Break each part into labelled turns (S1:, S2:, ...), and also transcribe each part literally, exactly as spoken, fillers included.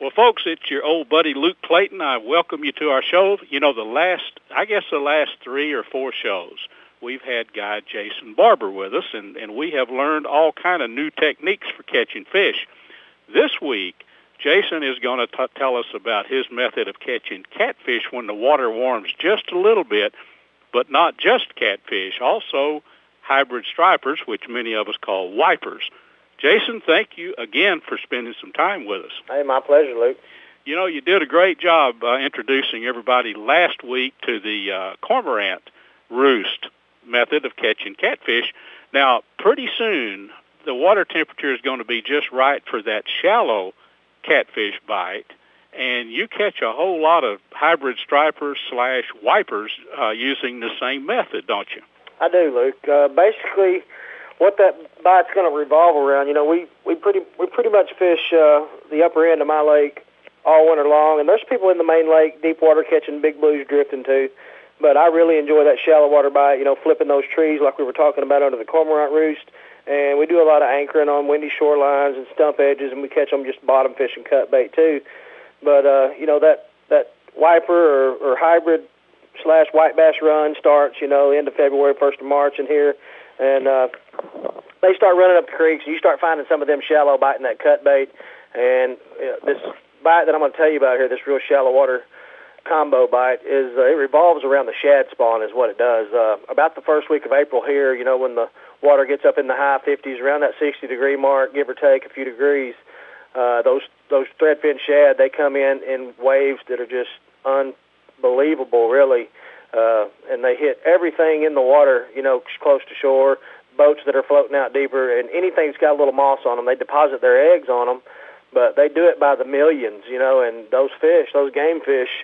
S1: Well, folks, it's your old buddy Luke Clayton. I welcome you to our show. You know, the last, I guess the last three or four shows, we've had guide Jason Barber with us, and, and we have learned all kind of new techniques for catching fish. This week, Jason is going to tell us about his method of catching catfish when the water warms just a little bit, but not just catfish, also hybrid stripers, which many of us call wipers. Jason, thank you again for spending some time with us.
S2: Hey, my pleasure, Luke.
S1: You know, you did a great job uh, introducing everybody last week to the uh, cormorant roost method of catching catfish. Now, pretty soon, the water temperature is going to be just right for that shallow catfish bite, and you catch a whole lot of hybrid stripers slash wipers uh, using the same method, don't you?
S2: I do, Luke. Uh, basically, what that bite's going to revolve around, you know, we, we pretty we pretty much fish uh, the upper end of my lake all winter long, and there's people in the main lake, deep water, catching big blues drifting too. But I really enjoy that shallow water bite, you know, flipping those trees like we were talking about under the cormorant roost. And we do a lot of anchoring on windy shorelines and stump edges, and we catch them just bottom fishing cut bait too. But, uh, you know, that, that wiper or, or hybrid slash white bass run starts, you know, end of February, first of March in here. And uh, they start running up the creeks, and you start finding some of them shallow biting that cut bait. And uh, this bite that I'm going to tell you about here, this real shallow water combo bite, is uh, it revolves around the shad spawn is what it does. Uh, about the first week of April here, you know, when the water gets up in the high fifties, around that sixty degree mark, give or take a few degrees, uh, those those threadfin shad, they come in in waves that are just unbelievable, really. Uh, and they hit everything in the water, you know, close to shore, boats that are floating out deeper, and anything that's got a little moss on them, they deposit their eggs on them. But they do it by the millions, you know, and those fish, those game fish,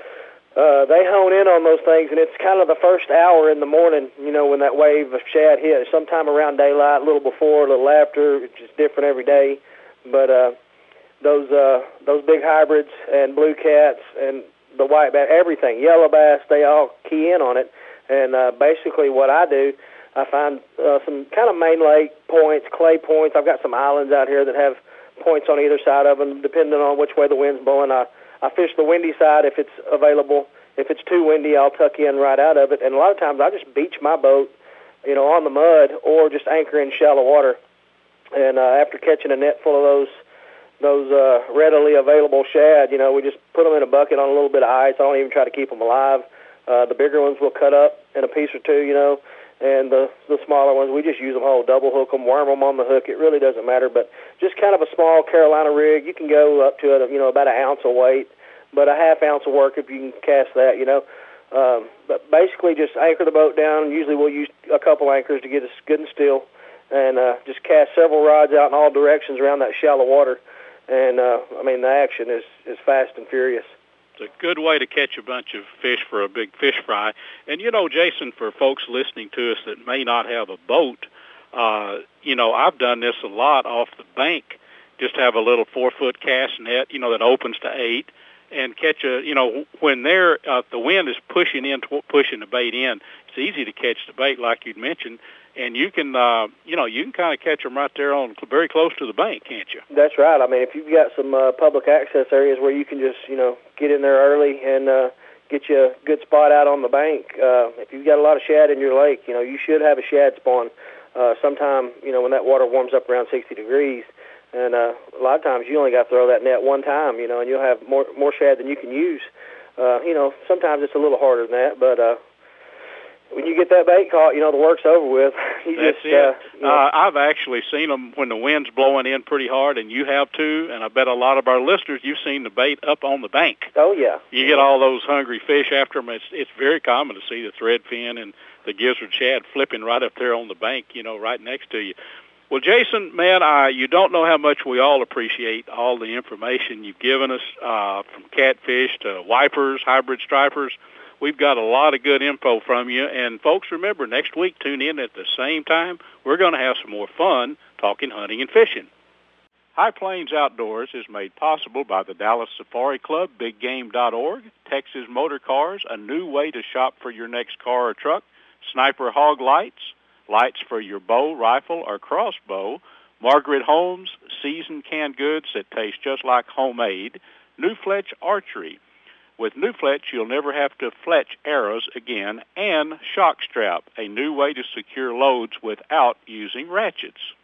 S2: uh, they hone in on those things, and it's kind of the first hour in the morning, you know, when that wave of shad hits, sometime around daylight, a little before, a little after. It's just different every day. But uh, those uh, those big hybrids and blue cats and the white bass, everything, yellow bass, they all key in on it. And uh, basically what I do, I find uh, some kind of main lake points, clay points. I've got some islands out here that have points on either side of them, depending on which way the wind's blowing. I, I fish the windy side if it's available. If it's too windy, I'll tuck in right out of it. And a lot of times I just beach my boat, you know, on the mud or just anchor in shallow water. And uh, after catching a net full of those those uh, readily available shad, you know, we just put them in a bucket on a little bit of ice. I don't even try to keep them alive. Uh, the bigger ones we'll cut up in a piece or two, you know, and the the smaller ones, we just use them whole, double hook them, worm them on the hook. It really doesn't matter, but just kind of a small Carolina rig. You can go up to, a, you know, about an ounce of weight, but a half ounce of work if you can cast that, you know. Um, but basically just anchor the boat down. Usually we'll use a couple anchors to get us good and still, and uh, just cast several rods out in all directions around that shallow water. And, uh, I mean, the action is, is fast and furious.
S1: It's a good way to catch a bunch of fish for a big fish fry. And, you know, Jason, for folks listening to us that may not have a boat, uh, you know, I've done this a lot off the bank. Just have a little four-foot cast net, you know, that opens to eight, and catch a, you know, when they're, uh, the wind is pushing in, pushing the bait in, it's easy to catch the bait like you'd mentioned. And you can, uh, you know, you can kind of catch them right there on very close to the bank, can't you?
S2: That's right. I mean, if you've got some uh, public access areas where you can just, you know, get in there early and uh, get you a good spot out on the bank. Uh, if you've got a lot of shad in your lake, you know, you should have a shad spawn uh, sometime, you know, when that water warms up around sixty degrees. And uh, a lot of times you only got to throw that net one time, you know, and you'll have more more shad than you can use. Uh, you know, sometimes it's a little harder than that, but uh, when you get that bait caught, you know, the work's over with. You
S1: That's
S2: just,
S1: it.
S2: Uh, you know.
S1: uh, I've actually seen them when the wind's blowing in pretty hard, and you have too, and I bet a lot of our listeners, you've seen the bait up on the bank.
S2: Oh, yeah.
S1: You get all those hungry fish after them. It's, it's very common to see the threadfin and the gizzard shad flipping right up there on the bank, you know, right next to you. Well, Jason, man, I, you don't know how much we all appreciate all the information you've given us, uh, from catfish to wipers, hybrid stripers. We've got a lot of good info from you. And, folks, remember, next week, tune in at the same time. We're going to have some more fun talking hunting and fishing. High Plains Outdoors is made possible by the Dallas Safari Club, big game dot org, Texas Motor Cars, a new way to shop for your next car or truck, Sniper Hog Lights, lights for your bow, rifle, or crossbow, Margaret Holmes, seasoned canned goods that taste just like homemade. New Fletch Archery. With New Fletch, you'll never have to fletch arrows again. And Shock Strap, a new way to secure loads without using ratchets.